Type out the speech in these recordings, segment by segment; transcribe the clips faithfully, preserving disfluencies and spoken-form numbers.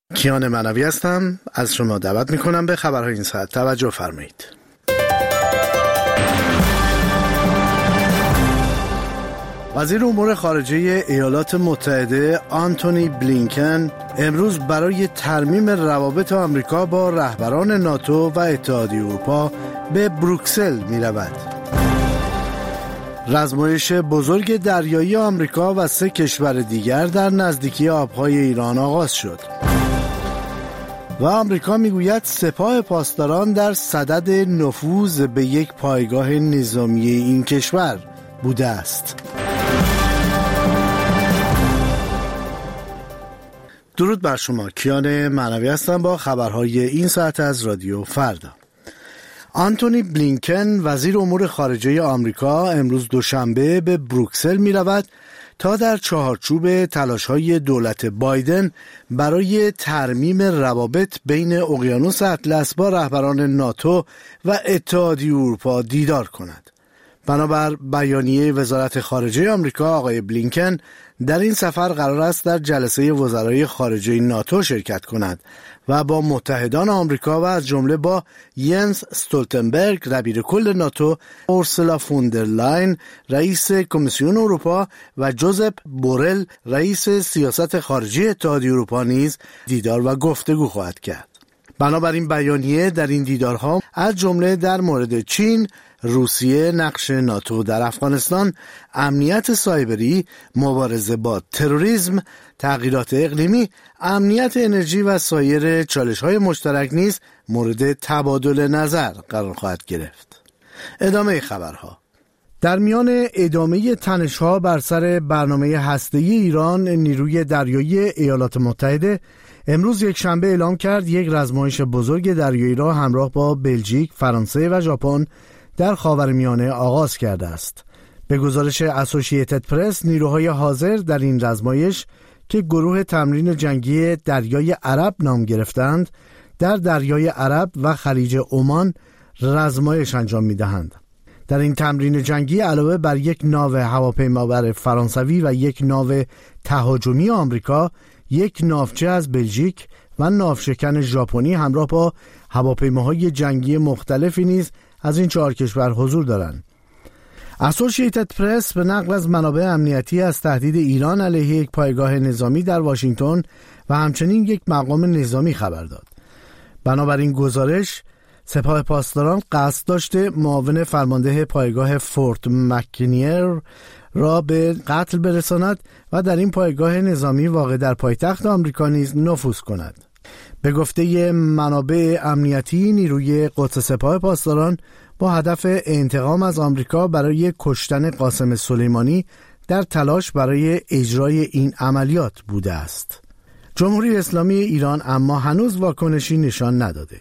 کیان منوی هستم. از شما دعوت میکنم به خبرهای این ساعت توجه فرمایید. وزیر امور خارجه ایالات متحده آنتونی بلینکن امروز برای ترمیم روابط آمریکا با رهبران ناتو و اتحادیه اروپا به بروکسل می رود. رزمایش بزرگ دریایی آمریکا و سه کشور دیگر در نزدیکی آبهای ایران آغاز شد. و آمریکا میگوید سپاه پاسداران در صدد نفوذ به یک پایگاه نظامی این کشور بوده است. درود بر شما، کیان منوی هستم با خبرهای این ساعت از رادیو فردا. آنتونی بلینکن وزیر امور خارجه آمریکا امروز دوشنبه به بروکسل می رود تا در چهارچوب تلاش‌های دولت بایدن برای ترمیم روابط بین اقیانوس اطلس با رهبران ناتو و اتحادیه اروپا دیدار کند. بنابر بیانیه وزارت خارجه آمریکا، آقای بلینکن در این سفر قرار است در جلسه وزرای خارجه ناتو شرکت کند و با متحدان آمریکا و از جمله با ینس استولتنبرگ دبیر کل ناتو، اورسولا فوندرلاین رئیس کمیسیون اروپا و جوزپ بورل رئیس سیاست خارجی اتحادیه اروپا نیز دیدار و گفتگو خواهد کرد. بنابراین بیانیه در این دیدارها از جمله در مورد چین، روسیه، نقش ناتو در افغانستان، امنیت سایبری، مبارزه با تروریسم، تغییرات اقلیمی، امنیت انرژی و سایر چالش‌های مشترک نیز مورد تبادل نظر قرار خواهد گرفت. ادامه خبرها. در میان ادامه تنش‌ها بر سر برنامه هسته‌ای ایران، نیروی دریایی ایالات متحده امروز یک شنبه اعلام کرد یک رزمایش بزرگ دریایی را همراه با بلژیک، فرانسه و ژاپن در خاورمیانه آغاز کرده است. به گزارش اسوسییتد پرس، نیروهای حاضر در این رزمایش که گروه تمرین جنگی دریای عرب نام گرفتند، در دریای عرب و خلیج عمان رزمایش انجام می‌دهند. در این تمرین جنگی علاوه بر یک ناو هواپیمابر فرانسوی و یک ناو تهاجمی آمریکا، یک ناوچه از بلژیک و ناوشکن ژاپنی همراه با هواپیماهای جنگی مختلفی نیز از این چهار کشور حضور دارند. اسوسییتد پرس به نقل از منابع امنیتی از تهدید ایران علیه یک پایگاه نظامی در واشنگتن و همچنین یک مقام نظامی خبر داد. بنابراین گزارش، سپاه پاسداران قصد داشته معاون فرمانده پایگاه فورت مکنیر را به قتل برساند و در این پایگاه نظامی واقع در پایتخت آمریکا نیز نفوذ کند. به گفته منابع امنیتی، نیروی قدس سپاه پاسداران با هدف انتقام از آمریکا برای کشتن قاسم سلیمانی در تلاش برای اجرای این عملیات بوده است. جمهوری اسلامی ایران اما هنوز واکنشی نشان نداده.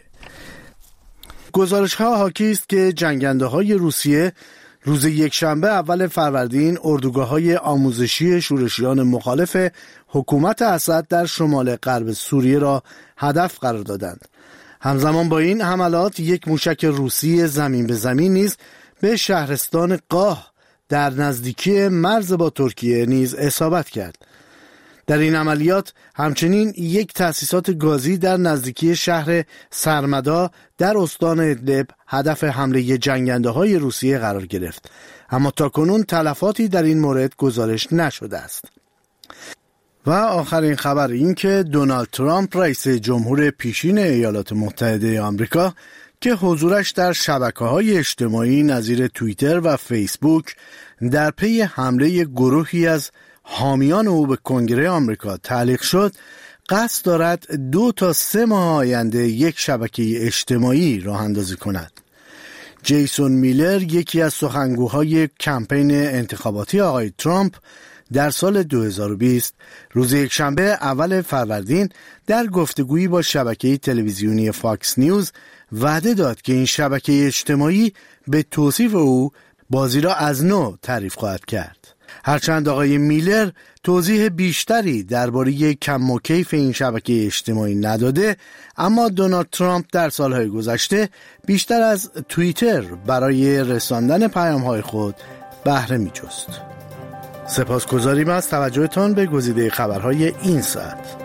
گزارش‌ها حاکی است که جنگنده‌های روسیه روز یکشنبه اول فروردین اردوگاه‌های آموزشی شورشیان مخالف حکومت اسد در شمال غرب سوریه را هدف قرار دادند. همزمان با این حملات یک موشک روسی زمین به زمین نیز به شهرستان قاه در نزدیکی مرز با ترکیه نیز اصابت کرد. در این عملیات همچنین یک تأسیسات گازی در نزدیکی شهر سرمدا در استان ادلب هدف حمله جنگنده‌های روسیه قرار گرفت، اما تاکنون تلفاتی در این مورد گزارش نشده است. و آخرین خبر این که دونالد ترامپ رئیس جمهور پیشین ایالات متحده آمریکا که حضورش در شبکه‌های اجتماعی نظیر توییتر و فیسبوک در پی حمله گروهی از حامیان او به کنگره آمریکا تعلیق شد، قصد دارد دو تا سه ماه آینده یک شبکه اجتماعی راه اندازی کند. جیسون میلر، یکی از سخنگوهای کمپین انتخاباتی آقای ترامپ در سال دو هزار و بیست، روز یکشنبه اول فروردین در گفتگویی با شبکه تلویزیونی فاکس نیوز وعده داد که این شبکه اجتماعی به توصیف او بازی را از نو تعریف خواهد کرد. هرچند آقای میلر توضیح بیشتری درباره کم و کیف این شبکه اجتماعی نداده، اما دونالد ترامپ در سالهای گذشته بیشتر از توییتر برای رساندن پیام‌های خود بهره می‌جست. سپاسگزاریم از توجهتان به گزیده خبرهای این ساعت.